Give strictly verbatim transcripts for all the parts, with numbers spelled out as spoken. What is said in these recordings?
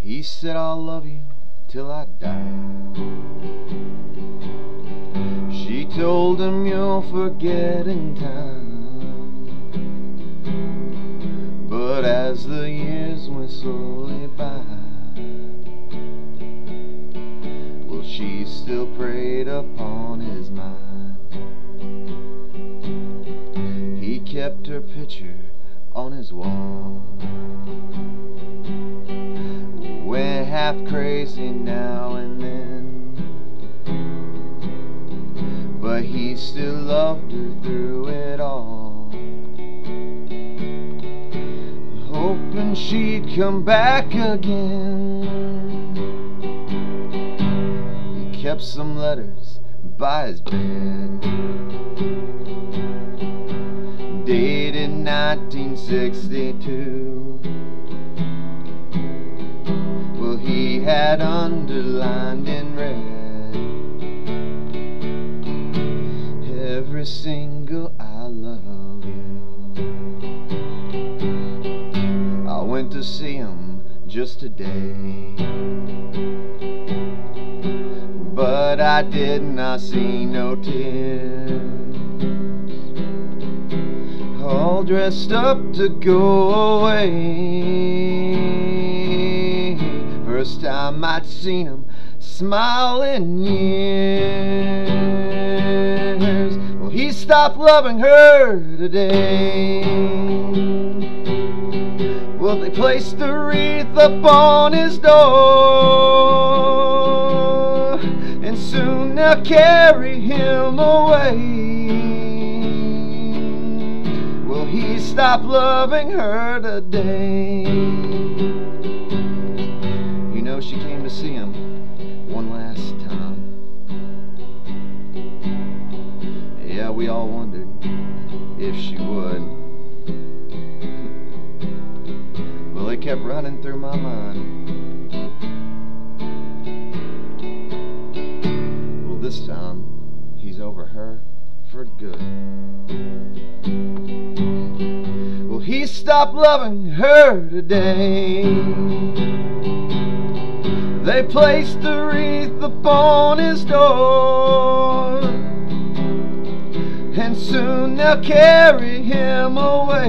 He said, I'll love you till I die. She told him, you'll forget in time. But as the years went slowly by, well, she still preyed upon his mind. He kept her picture on his wall. Went half crazy now and then, but he still loved her through it all, hoping she'd come back again. He kept some letters by his bed, dated nineteen sixty-two. Well, he had underlined in red every single I love you. I went to see him just today, but I did not see no tears. All dressed up to go away. First time I'd seen him smile in years. Well, he stopped loving her today. Well, they placed a wreath upon his door, and soon they'll carry him away. Well, he stopped loving her today. You know, she came to see him one last time. Yeah, we all wondered if she would. Well, it kept running through my mind. Well, this time he's over her for good. Well, he stopped loving her today. They placed a wreath upon his door, and soon they'll carry him away.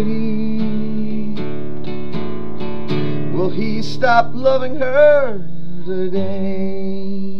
Well, he stopped loving her today.